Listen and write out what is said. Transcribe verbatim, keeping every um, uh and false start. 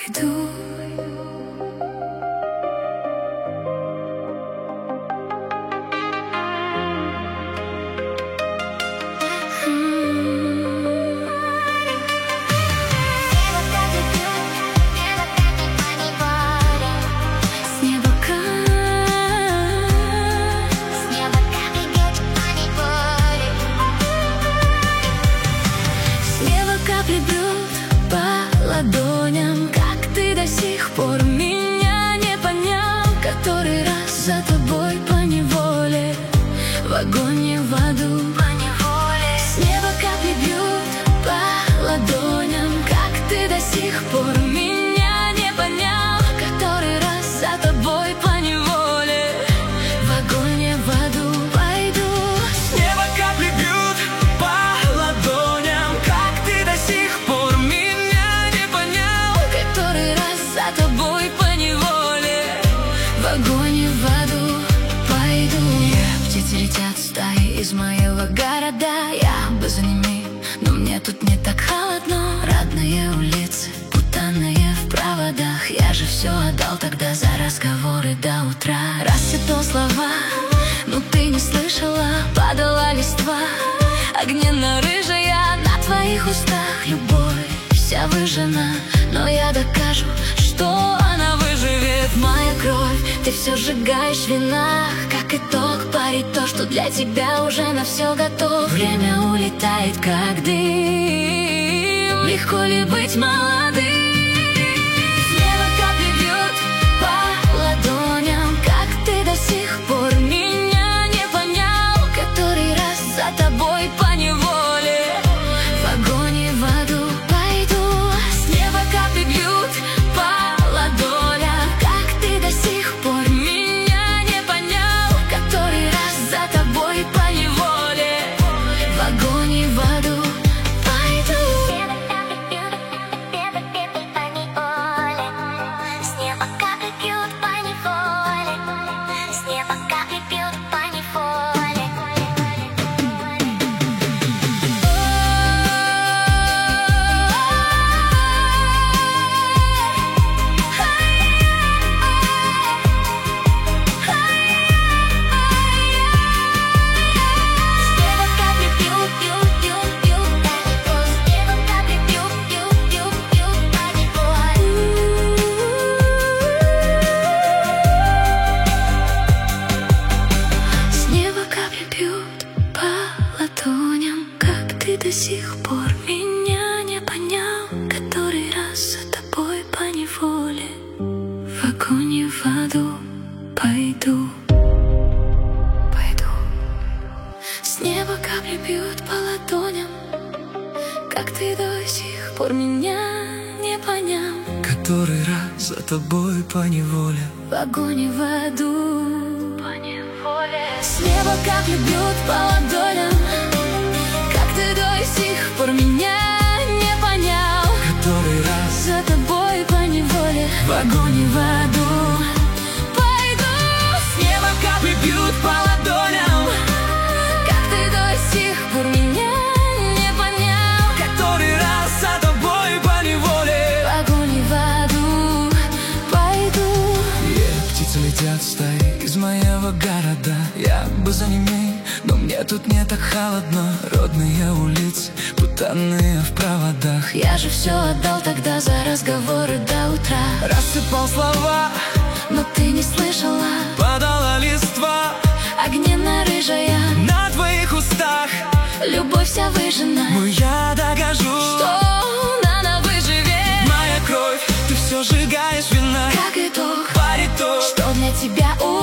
пойду. Капли бьют по ладоням, как ты до сих пор меня не понял. Который раз за тобой поневоле, в огонь и в аду поневоле. С неба капли бьют по ладоням, как ты до сих пор меня не понял. Который раз за тобой поневоле, в огонь и в аду пойду. С неба капли бьют по ладоням, как ты до сих пор меня не понял. Который раз за тобой поневоле, в огонь и в аду пойду. Yeah. Птицы летят стаи из моего города. Я бы за ними, но мне тут не так холодно. Родные улицы, путанные в проводах. Я же все отдал тогда за разговоры до утра. Рассыпал слова, но ты не слышала. Падала листва, огненно-рыжая на твоих устах. Любовь вся выжжена, но я докажу, что она выживет. Моя кровь, ты все сжигаешь в винах. Как итог, парит то, что для тебя уже на все готов. Время улетает, как дым. Легко ли быть молодым? С неба капли бьют по ладоням, как ты до сих пор меня не понял. Который раз за тобой поневоле, в огонь и в аду пойду. С неба капли бьют по ладоням, как ты до сих пор меня не понял. Который раз за тобой поневоле, в огонь и в аду пойду. С неба капли бьют поневоле, с неба капли бьют поневоле. Ты до сих пор меня не понял. Который раз за тобой поневоле, в огонь и в аду пойду. Пойду. С неба капли бьют по ладоням, как ты до сих пор меня не понял. Который раз за тобой поневоле, в огонь и в аду поневоле. С неба капли бьют по ладоням, ты до сих пор меня не понял. Который раз за тобой поневоле, в огонь и в аду пойду. С неба капли бьют по ладоням, как ты до сих пор меня не понял. Который раз за тобой поневоле, в огонь и в аду пойду. yeah. Птицы летят стаи из моего города. Я бы за ними, но мне тут не так холодно. Родные улицы, путанные в проводах. Я же все отдал тогда за разговоры до утра. Рассыпал слова, но ты не слышала. Падала листва, огненно-рыжая на твоих устах. Любовь вся выжжена, но я докажу, что она выживет. Моя кровь, ты все сжигаешь в винах. Как итог, парит то, что для тебя